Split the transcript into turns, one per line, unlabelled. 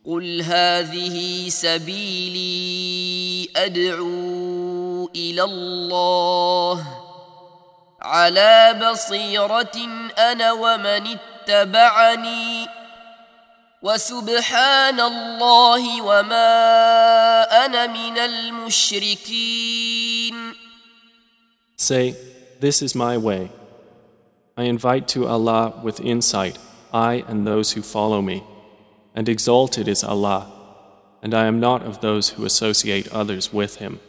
قل هذه سبيلي أدعو إلى الله على بصيرة أنا ومن اتبعني وسبحان الله وما أنا من المشركين.
Say, this is my way. I invite to Allah with insight, I and those who follow me, and exalted is Allah, and I am not of those who associate others with Him.